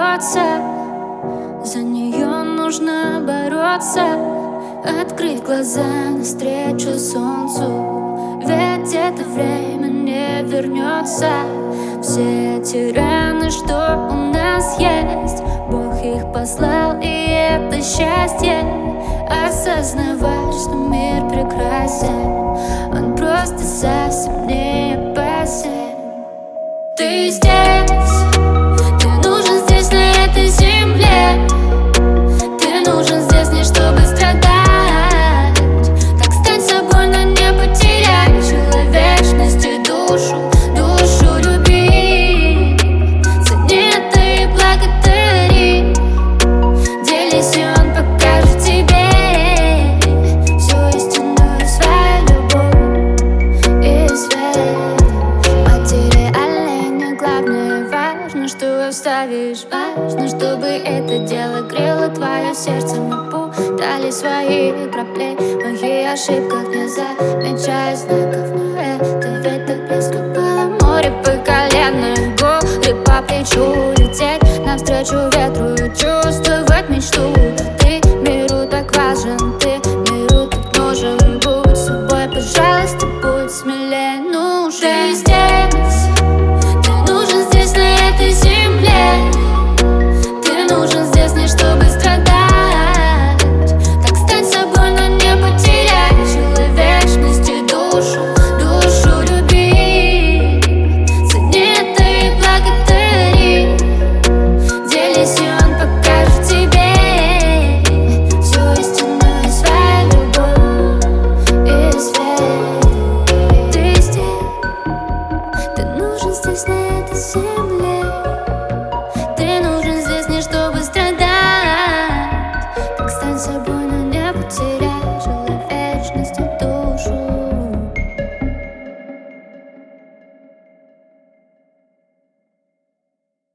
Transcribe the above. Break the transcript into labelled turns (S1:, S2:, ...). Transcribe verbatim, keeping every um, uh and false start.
S1: бьется, за нее нужно бороться, открыть глаза навстречу солнцу, ведь это время не вернется. Все эти раны, что у нас есть, Бог их послал, и это счастье. Осознавать, что мир прекрасен, он просто совсем не опасен. Ты здесь, ты нужен здесь, на этой земле. Ты нужен здесь не чтобы страдать. Так стань собой, но не потеряй человечность и душу, душу люби. Цени это и благодари. Делись, и он покажет тебе всю истинную свою любовь и свет. Материальное не главное, важно, что оставишь. Важно, чтобы это дело грело твое сердце. Мы путали свои проблемы и ошибках, не замечая знаков, но это ведь так близко было. Море по колено, горе по плечу, лететь навстречу ветру и чувствовать мечту. Ты миру так важен, ты миру так нужен. Будь собой, пожалуйста, будь смелее, нужен. Ты здесь, ты нужен здесь, на этой земле. Ты нужен здесь не чтобы страдать. Так стань собой, но не потеряй человечность и душу, душу люби. Цени это и благодари. Делись, и он покажет тебе всю истинную свою любовь и свет. Ты здесь, ты нужен здесь, на этой земле. Ты нужен здесь не чтобы страдать. Так стань собой, но не потеряй человечность.